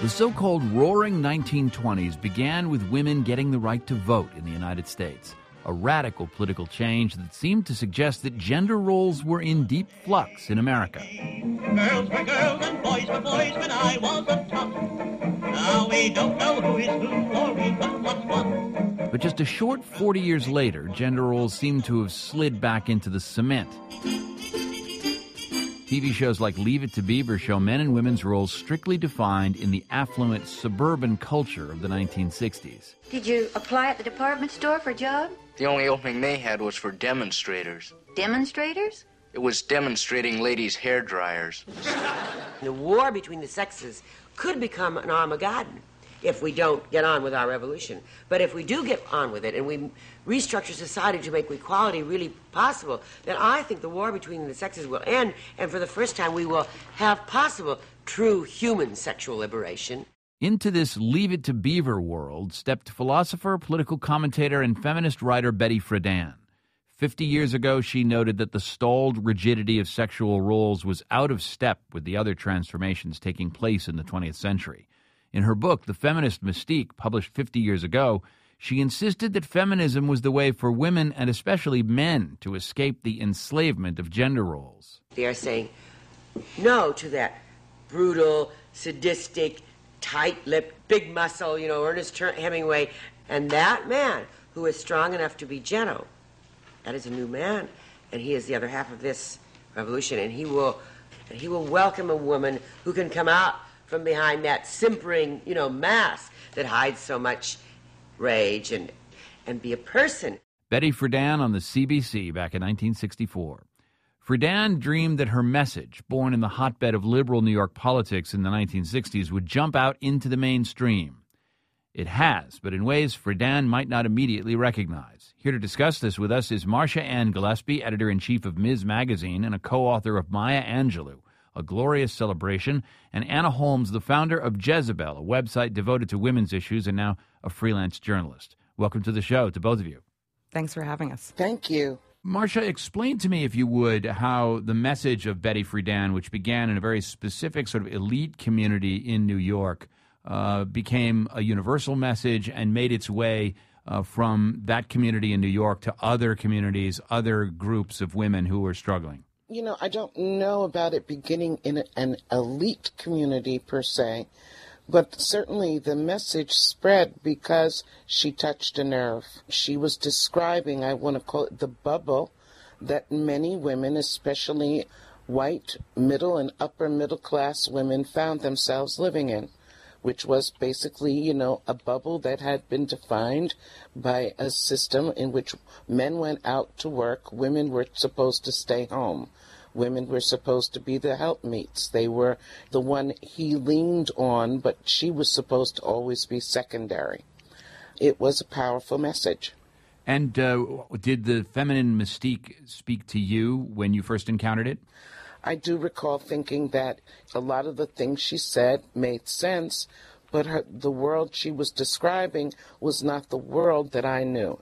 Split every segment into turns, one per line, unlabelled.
The so-called Roaring 1920s began with women getting the right to vote in the United States, a radical political change that seemed to suggest that gender roles were in deep flux in America.
Girls were girls and boys were boys when I was a tot. Now we don't know who is who or even what's what.
But just a short 40 years later, gender roles seem to have slid back into the cement. TV shows like Leave It to Beaver show men and women's roles strictly defined in the affluent suburban culture of the 1960s.
Did you apply at the department store for a job?
The only opening they had was for demonstrators.
Demonstrators?
It was demonstrating ladies' hair dryers.
The war between the sexes could become an Armageddon if we don't get on with our revolution. But if we do get on with it and we restructure society to make equality really possible, then I think the war between the sexes will end, and for the first time we will have possible true human sexual liberation.
Into this Leave It to Beaver world stepped philosopher, political commentator, and feminist writer Betty Friedan. 50 years ago, she noted that the stalled rigidity of sexual roles was out of step with the other transformations taking place in the 20th century. In her book, The Feminist Mystique, published 50 years ago, she insisted that feminism was the way for women, and especially men, to escape the enslavement of gender roles.
They are saying no to that brutal, sadistic, tight-lipped, big muscle, Ernest Hemingway. And that man who is strong enough to be gentle, that is a new man, and he is the other half of this revolution, and he will welcome a woman who can come out from behind that simpering, mask that hides so much rage and be a person.
Betty Friedan on the CBC back in 1964. Friedan dreamed that her message, born in the hotbed of liberal New York politics in the 1960s, would jump out into the mainstream. It has, but in ways Friedan might not immediately recognize. Here to discuss this with us is Marcia Ann Gillespie, editor-in-chief of Ms. Magazine and a co-author of Maya Angelou, A Glorious Celebration, and Anna Holmes, the founder of Jezebel, a website devoted to women's issues and now a freelance journalist. Welcome to the show, to both of you.
Thanks for having us.
Thank you.
Marcia, explain to me, if you would, how the message of Betty Friedan, which began in a very specific sort of elite community in New York, became a universal message and made its way from that community in New York to other communities, other groups of women who were struggling.
I don't know about it beginning in an elite community per se, but certainly the message spread because she touched a nerve. She was describing, I want to call it the bubble, that many women, especially white, middle and upper middle class women, found themselves living in, which was basically, a bubble that had been defined by a system in which men went out to work, women were supposed to stay home. Women were supposed to be the helpmeets. They were the one he leaned on, but she was supposed to always be secondary. It was a powerful message.
And did the feminine mystique speak to you when you first encountered it?
I do recall thinking that a lot of the things she said made sense, but the world she was describing was not the world that I knew.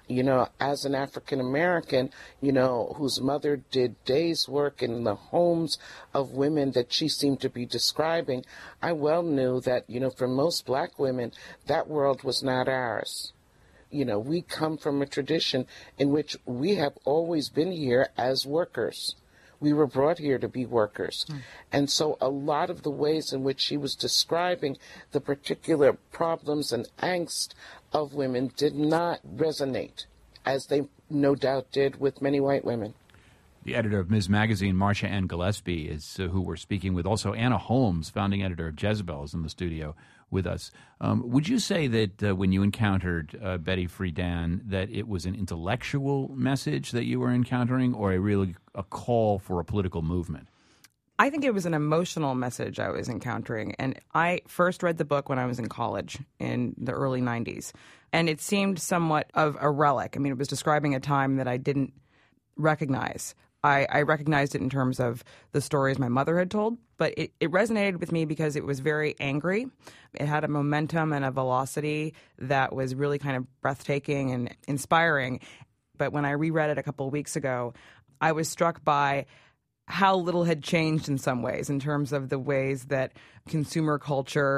As an African American, whose mother did days' work in the homes of women that she seemed to be describing, I well knew that, for most black women, that world was not ours. We come from a tradition in which we have always been here as workers. We were brought here to be workers. And so a lot of the ways in which she was describing the particular problems and angst of women did not resonate, as they no doubt did with many white women.
The editor of Ms. Magazine, Marcia Ann Gillespie, is who we're speaking with. Also, Anna Holmes, founding editor of Jezebel, is in the studio with us. Would you say that when you encountered Betty Friedan, that it was an intellectual message that you were encountering, or a call for a political movement?
I think it was an emotional message I was encountering. And I first read the book when I was in college in the early 90s. And it seemed somewhat of a relic. I mean, it was describing a time that I didn't recognize. I recognized it in terms of the stories my mother had told, but it resonated with me because it was very angry. It had a momentum and a velocity that was really kind of breathtaking and inspiring. But when I reread it a couple of weeks ago, I was struck by how little had changed in some ways in terms of the ways that consumer culture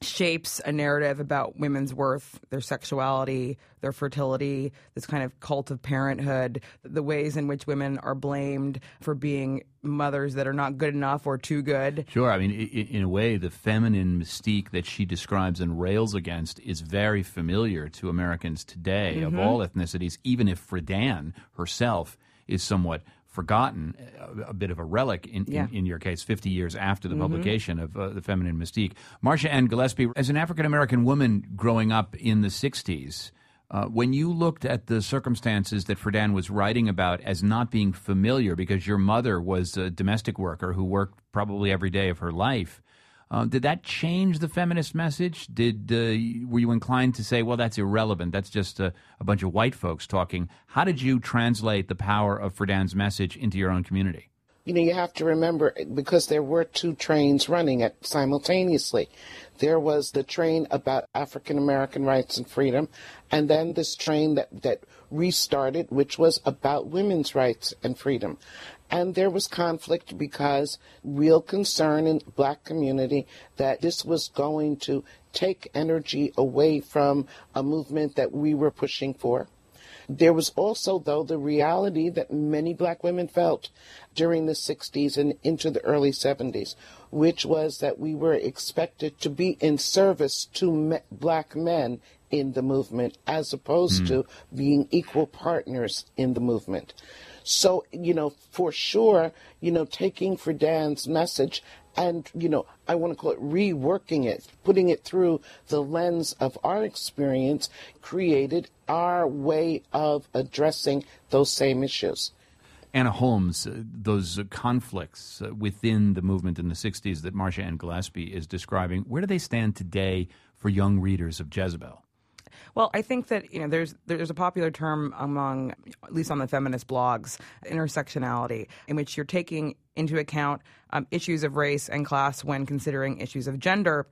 shapes a narrative about women's worth, their sexuality, their fertility, this kind of cult of parenthood, the ways in which women are blamed for being mothers that are not good enough or too good.
Sure. I mean, in a way, the feminine mystique that she describes and rails against is very familiar to Americans today of all ethnicities, even if Friedan herself is somewhat forgotten, a bit of a relic in your case, 50 years after the publication of The Feminine Mystique. Marcia Ann Gillespie, as an African-American woman growing up in the 60s, when you looked at the circumstances that Friedan was writing about as not being familiar because your mother was a domestic worker who worked probably every day of her life, did that change the feminist message? Were you inclined to say, well, that's irrelevant, that's just a bunch of white folks talking? How did you translate the power of Friedan's message into your own community?
You know, you have to remember, because there were two trains running simultaneously. There was the train about African-American rights and freedom, and then this train that restarted, which was about women's rights and freedom. And there was conflict because real concern in the black community that this was going to take energy away from a movement that we were pushing for. There was also, though, the reality that many black women felt during the 60s and into the early 70s, which was that we were expected to be in service to black men in the movement as opposed to being equal partners in the movement. So, you know, for sure, you know, taking Friedan's message and, you know, I want to call it reworking it, putting it through the lens of our experience, created our way of addressing those same issues.
Anna Holmes, those conflicts within the movement in the 60s that Marcia Ann Gillespie is describing, where do they stand today for young readers of Jezebel?
Well, I think that, you know, there's a popular term among, at least on the feminist blogs, intersectionality, in which you're taking into account issues of race and class when considering issues of gender.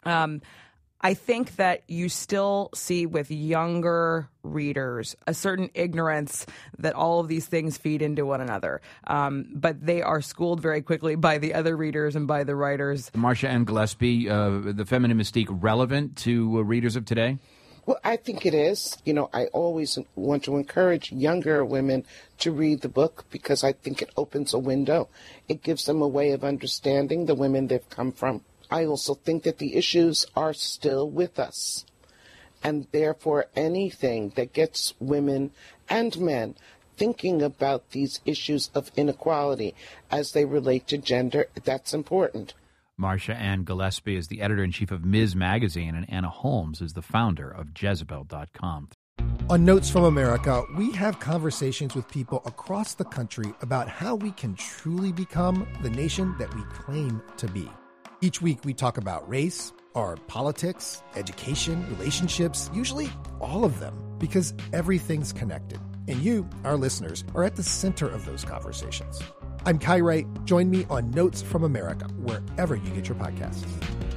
I think that you still see with younger readers a certain ignorance that all of these things feed into one another. But they are schooled very quickly by the other readers and by the writers.
Marcia Ann Gillespie, The Feminine Mystique, relevant to readers of today?
Well, I think it is. You know, I always want to encourage younger women to read the book because I think it opens a window. It gives them a way of understanding the women they've come from. I also think that the issues are still with us. And therefore, anything that gets women and men thinking about these issues of inequality as they relate to gender, that's important.
Marcia Ann Gillespie is the editor-in-chief of Ms. Magazine, and Anna Holmes is the founder of Jezebel.com.
On Notes from America, we have conversations with people across the country about how we can truly become the nation that we claim to be. Each week, we talk about race, our politics, education, relationships, usually all of them, because everything's connected. And you, our listeners, are at the center of those conversations. I'm Kai Wright. Join me on Notes from America, wherever you get your podcasts.